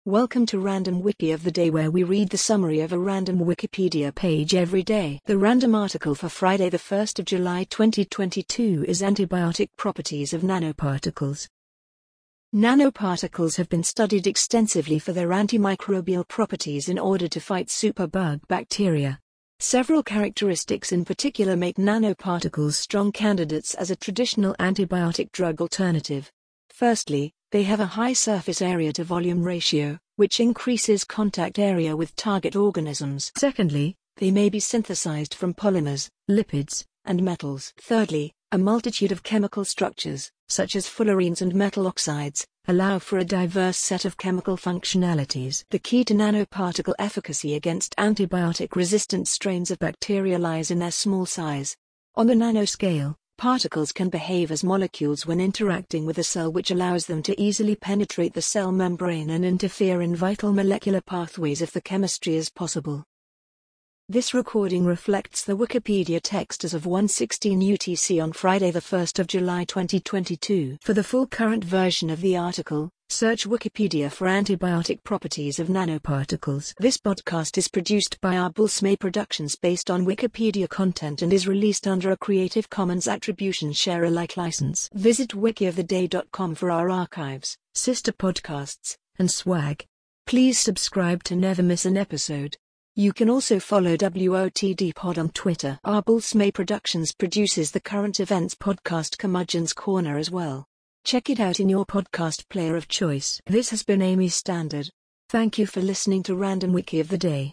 Welcome to Random Wiki of the Day, where we read the summary of a random Wikipedia page every day. The random article for Friday the 1st of July 2022 is Antibiotic Properties of Nanoparticles. Nanoparticles have been studied extensively for their antimicrobial properties in order to fight superbug bacteria. Several characteristics in particular make nanoparticles strong candidates as a traditional antibiotic drug alternative. Firstly, they have a high surface area to volume ratio, which increases contact area with target organisms. Secondly, they may be synthesized from polymers, lipids, and metals. Thirdly, a multitude of chemical structures, such as fullerenes and metal oxides, allow for a diverse set of chemical functionalities. The key to nanoparticle efficacy against antibiotic-resistant strains of bacteria lies in their small size. On the nanoscale, particles can behave as molecules when interacting with a cell, which allows them to easily penetrate the cell membrane and interfere in vital molecular pathways if the chemistry is possible. This recording reflects the Wikipedia text as of 1:16 UTC on Friday the 1st of July 2022. For the full current version of the article, search Wikipedia for antibiotic properties of nanoparticles. This podcast is produced by Arbulsme Productions based on Wikipedia content and is released under a Creative Commons Attribution Share Alike license. Visit wikioftheday.com for our archives, sister podcasts, and swag. Please subscribe to never miss an episode. You can also follow WOTD Pod on Twitter. Arbulsme Productions produces the current events podcast Curmudgeon's Corner as well. Check it out in your podcast player of choice. This has been Amy Standard. Thank you for listening to Random Wiki of the Day.